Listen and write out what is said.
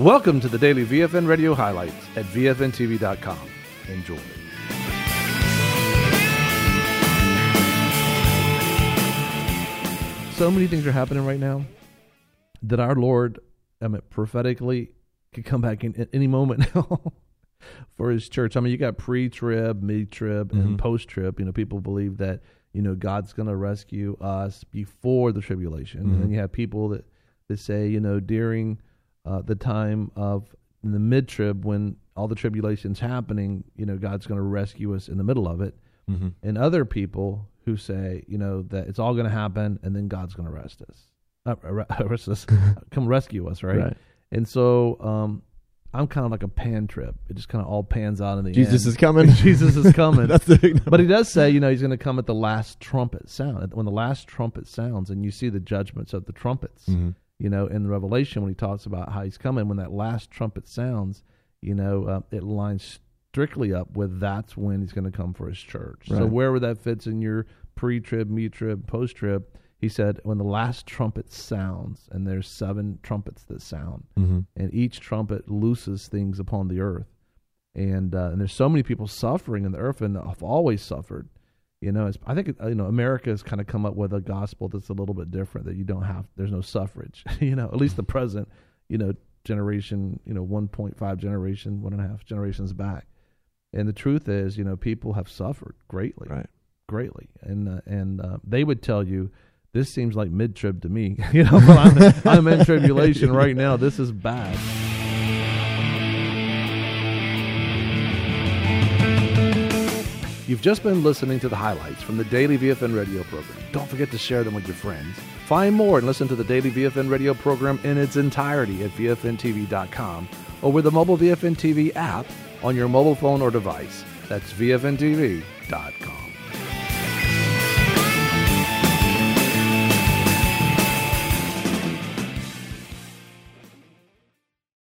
Welcome to the daily VFN Radio highlights at VFNTV.com. Enjoy. So many things are happening right now that our Lord, prophetically, could come back in at any moment now for His church. I mean, you got pre-trib, mid-trib, and post-trib. You know, people believe that, you know, God's going to rescue us before the tribulation. And then you have people that say, you know, during the time of the mid-trib, when all the tribulation's happening, you know, God's going to rescue us in the middle of it. And other people who say, you know, that it's all going to happen and then God's going to arrest us, come rescue us, right? And so I'm kind of like a pan-trib. It just kind of all pans out in the end. Jesus is coming. Jesus is coming. That's the big number. But He does say, you know, He's going to come at the last trumpet sound. When the last trumpet sounds and you see the judgments of the trumpets, you know, in the Revelation when He talks about how He's coming, when that last trumpet sounds, you know, it lines strictly up with that's when He's going to come for His church. Right. So wherever that fits in your pre-trib, mid-trib, post-trib, He said when the last trumpet sounds, and there's 7 trumpets that sound, and each trumpet looses things upon the earth. And there's so many people suffering in the earth and have always suffered. You know, I think, you know, America has kind of come up with a gospel that's a little bit different, that you don't have, there's no suffrage, you know, at least the present, you know, generation, you know, 1.5 generation, 1.5 generations back. And the truth is, you know, people have suffered greatly, greatly. And they would tell you, this seems like mid-trib to me, you know, but I'm in tribulation right now. This is bad. You've just been listening to the highlights from the Daily VFN Radio program. Don't forget to share them with your friends. Find more and listen to the Daily VFN Radio program in its entirety at VFNTV.com or with the mobile VFN TV app on your mobile phone or device. That's VFNTV.com.